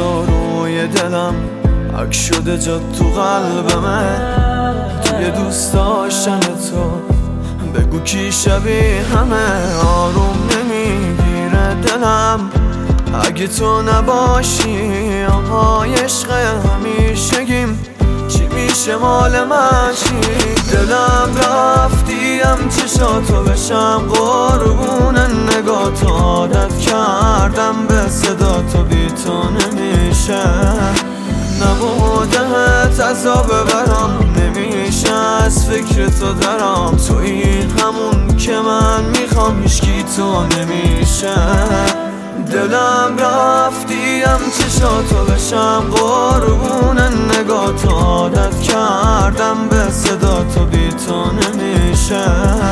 تو روی دلم عکس شده جات تو قلبمه. توی دوست داشتن تو بگو کی شبیه همه. آروم نمیگیره دلم اگه تو نباشی. آهای عشق همیشگیم چی میشه مال من چی؟ دلم رفتیم چشاتو بشم قربون نگات. عادت کردم به صدا تو بی تو نمیشه. نبودهت عذاب برام نمیشه از فکر تو درام. توی همون که من میخوام هیچکی تو نمیشه. دلم رفتیم چشاتو بشم قربون نگات. عادت کردم به صدا تو بی تو نمیشه.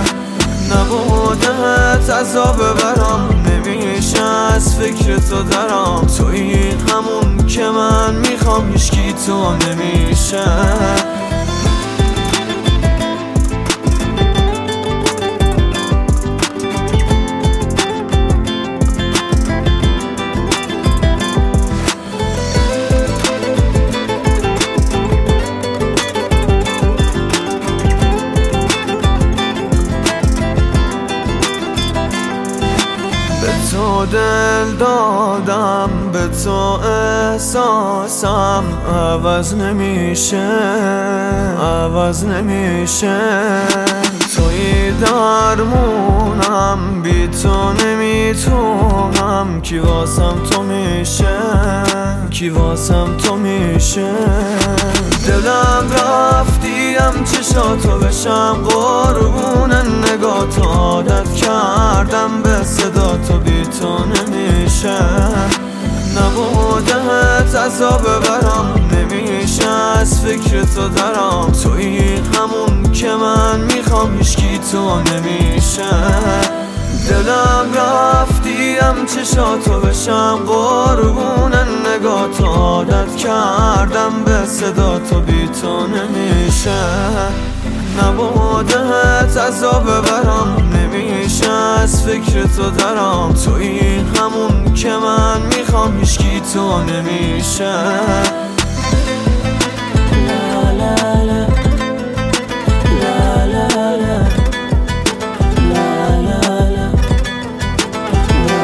نبودهت عذاب برام نمیشه از فکر تو درام. توی همون که من میخوام هیچکی تو نمیشه. تو دل دادم به تو احساسم عوض نمیشه عوض نمیشه. توی درمونم بی تو نمیتونم. کی واسم تو میشه کی واسم تو میشه. دلم رفتیم چشاتو بشم قربون نگات. عادت کردم به صدا تو بی تو نمیشه. نبودهت عذاب برام نمیشه از فکر تو درام. توی همون که من میخوام هیچکی تو نمیشه. دلم رفتیم چشاتو بشم قربون نگات. عادت کردم به صدا تو بی تو نمیشه. نبودهت عذاب برام نمیشه از فکر تو درام. توی همون که من میخوام هیچکی تو نمیشه.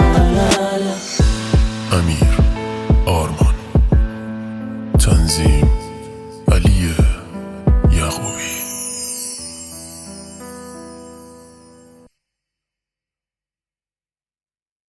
امیر آرمان تنظیم